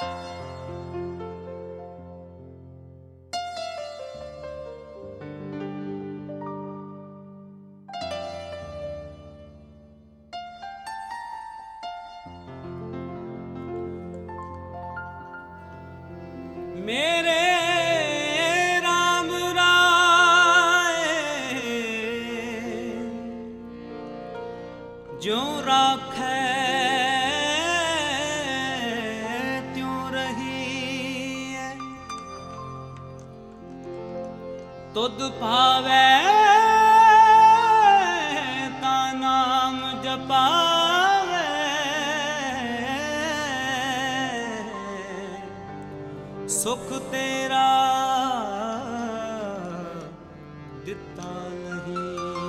मेरे राम राय ज्यों राखै त्यों रही है, तुद भावै ता नाम जपावै, सुख तेरा दिता नहीं।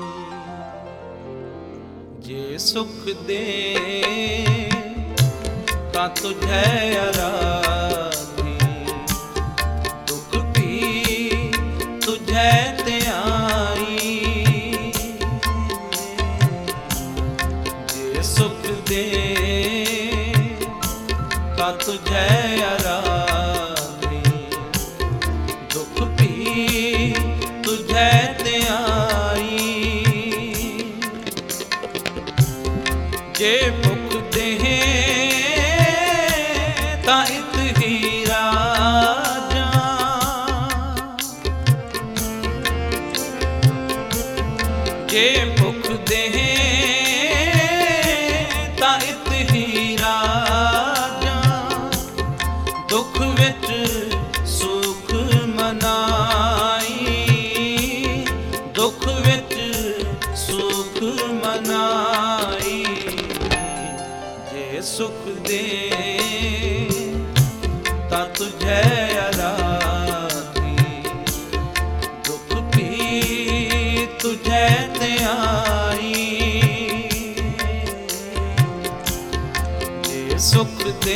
जे सुख दे ता तुझे आराधी, दुख भी तुझे ते आई। जे सुख दे ता तुझे आराधी, तुझे ते आई। जे भुख देहे ता इत ही राजा, जे भुख देहे ता इत ही राजा, दुख विच सुख मनाई, दुख विच सुख मनाई। जे सुख दे ता तुझे आराधी, दुख भी तुझे ते आई। जे सुख दे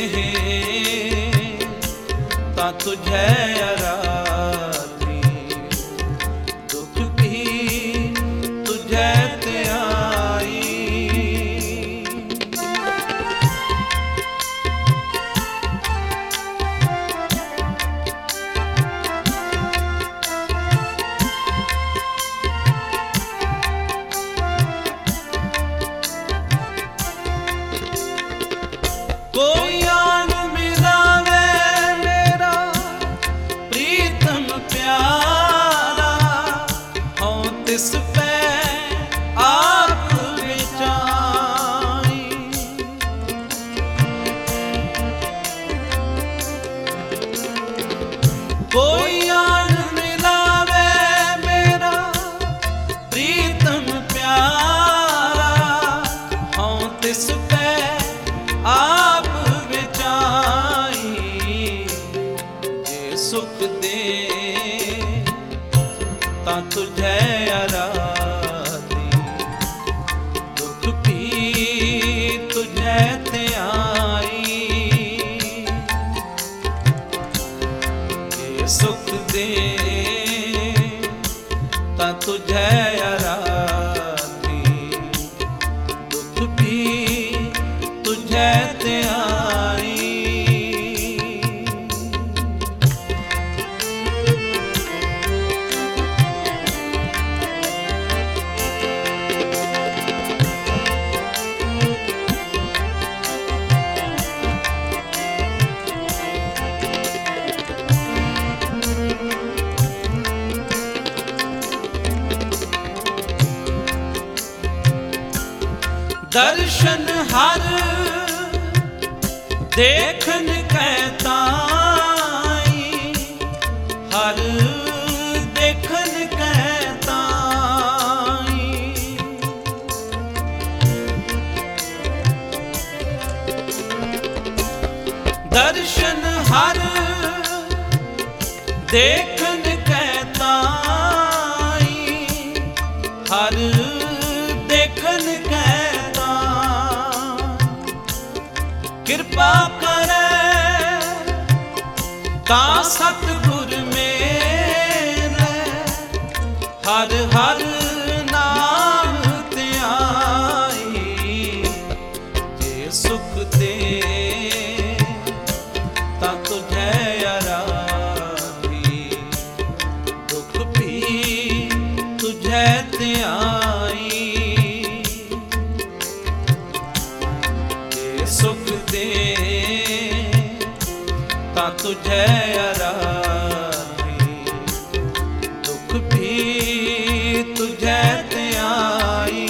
ता तुझे आराधी, दुख भी तुझे ते आई। कोई आन मिलावे मेरा प्रीतम प्यारा, हों तिस पे आप विचारी। कोई आन मिलावे मेरा प्रीतम प्यारा, हों तिस पे आप सुख दे ता तुझे आराधी, दुख भी तुझे ते आई। ये सुख दे ता तुझे आराधी, दुख भी तुझे ते आई। दर्शन हर देखन कहताई, हर देखन कहताई। दर्शन हर देखन कहताई, हर देखन कहता। कृपा करे ता सतगुर मेरे, हर हर नाम ध्याई। जे सुख दे ता ता तुझे आराधी, दुख भी तुझे ते आई।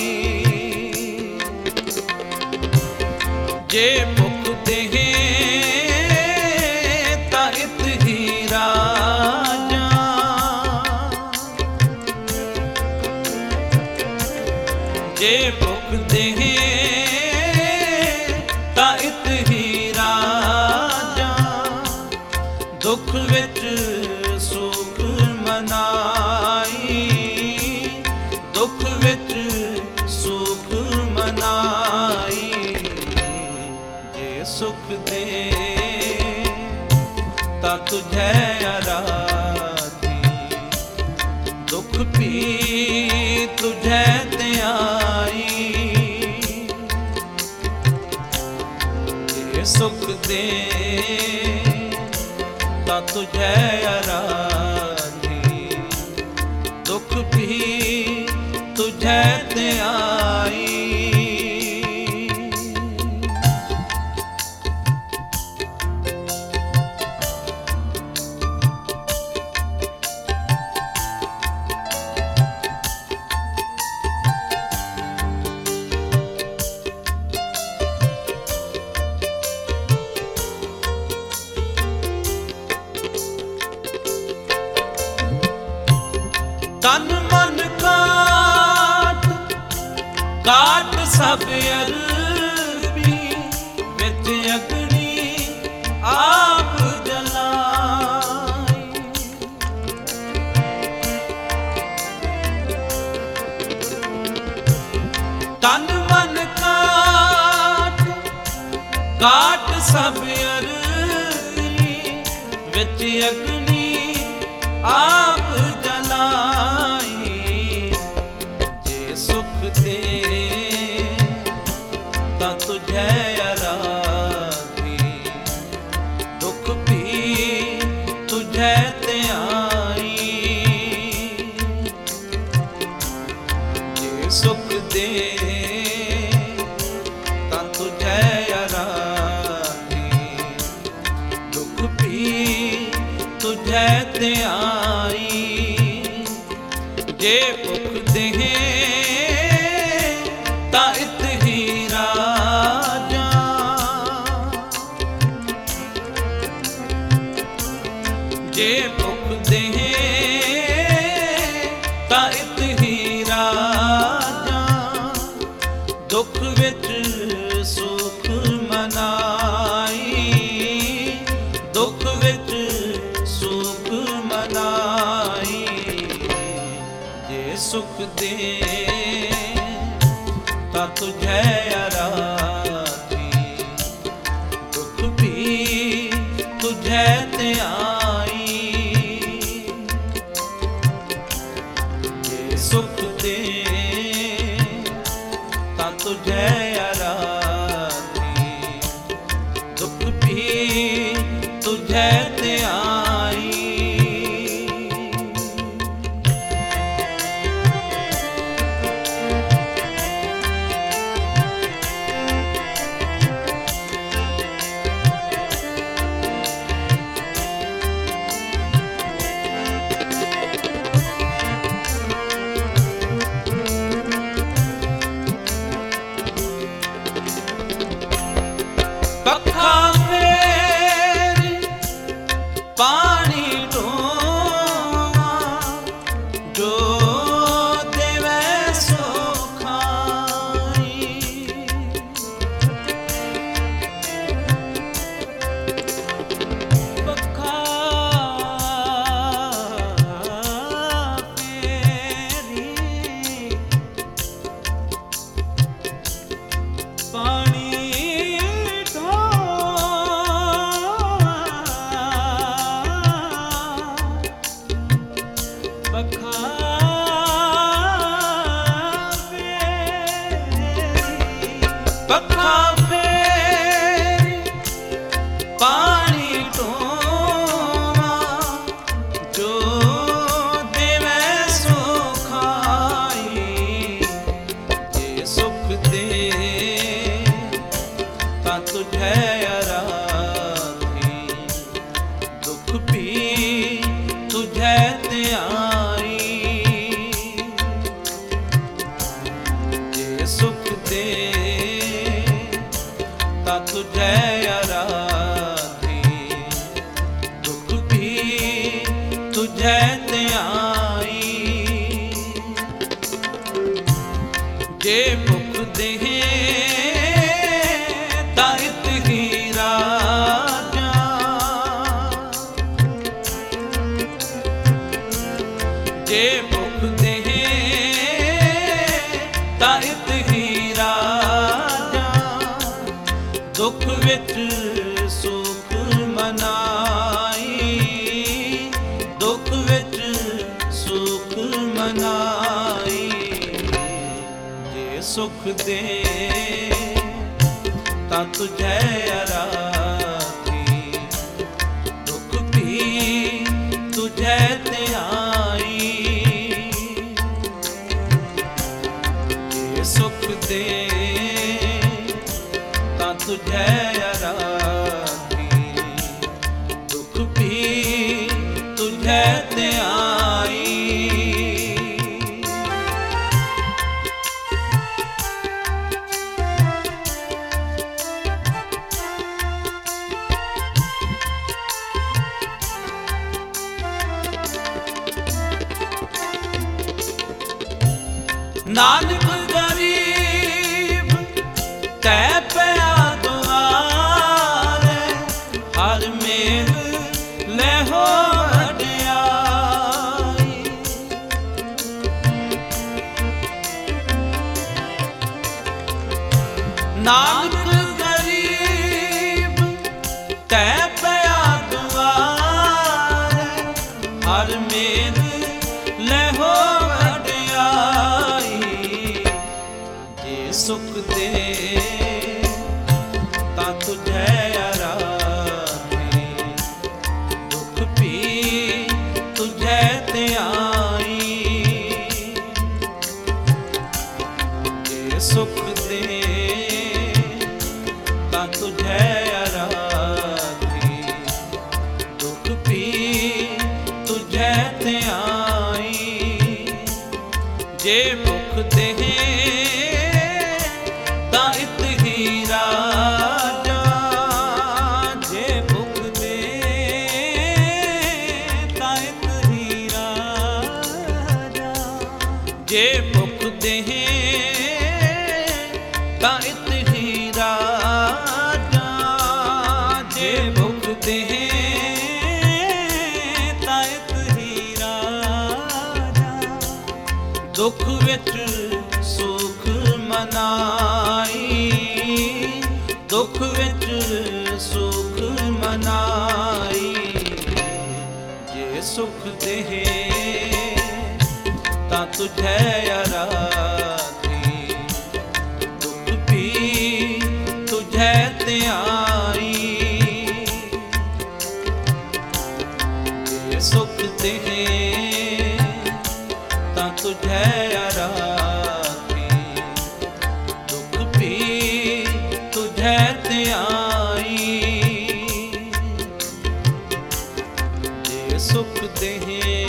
जे भुख देहे ता इत ही राजा, जे भुख देहे ता इत ही राजा, दुख विच सुख मनाई, दुख विच सुख मनाई। जे सुख दे ता तुझे आराधी, दुख भी तुझे ते आई। जे सुख दे ता तुझे आराधी, दुख भी तुझे ते आई। तन मन काट काट सब अरबी, विच अग्नि आप जलाई। तन मन काट काट सब अरबी, विच अग्नि आप जलाई। जे सुख दे ता तुझे आराधी, दुख भी तुझे ते आई। जे सुख दे ता तुझे आराधी, दुख भी तुझे ते आई। जे भुख देहे ता इत ही राजा, जे भुख देहे ता इत ही राजा, दुख विच सुख मनाई, दुख विच सुख मनाई। जे सुख दे ता तुझे आराधी, दुख भी तुझे ते आई। जे सुख दे ता तुझे आराधी, दुख भी तुझे ते आई। पखा मेरी पानी ढोवा, जो देवे सो खाई। पखा मेरी पानी पखा फेरी पानी ढोवा, जो देवे सो खाई। जे सुख दे ता तुझे आराधी, विच सुख मनाई, दुख विच सुख मनाई। जे सुख दे तां तुझे आराधी, दुख भी तुझे ते आई। जे सुख दे तां तुझे आराधी, दुख भी तुझे ते आई। नानक गरीब कै पिया दुआरे, हर मेल ले हो वड्याई। नानक गरीब कै पिया दुआरे, हर मेल ले हो सुख दे तां तुझे आराधी, दुख भी तुझे ते आई। जे सुख दे तां तुझे आराधी, दुख भी तुझे ते आई। जे मुख दे जे भुख देहे तां इत ही राजा, जे भुख देहे तां इत ही राजा। दुख विच सुख मनाई, दुख विच सुख मनाई। जे सुख देहे तां तुझे आराधी, दुख भी तुझे ते आई। जे सुख देहे तां तुझे आराधी, दुख भी तुझे ते आई। जे सुख देहे